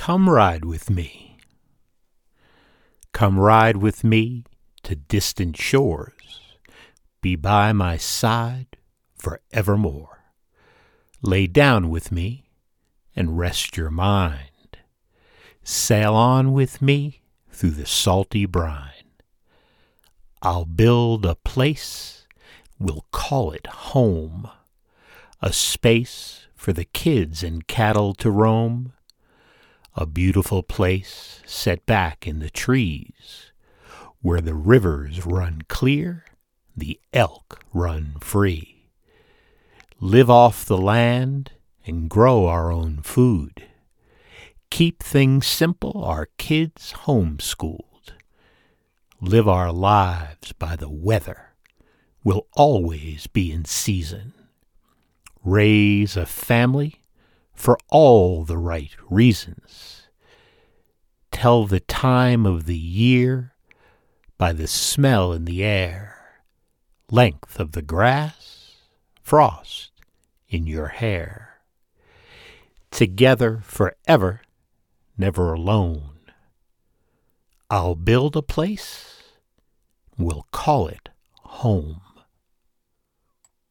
Come ride with me. Come ride with me to distant shores. Be by my side forevermore. Lay down with me and rest your mind. Sail on with me through the salty brine. I'll build a place, we'll call it home. A space for the kids and cattle to roam. A beautiful place set back in the trees, where the rivers run clear, the elk run free. Live off the land and grow our own food. Keep things simple, our kids homeschooled. Live our lives by the weather, we'll always be in season. Raise a family for all the right reasons. Tell the time of the year by the smell in the air, length of the grass, frost in your hair. Together forever, never alone. I'll build a place, we'll call it home.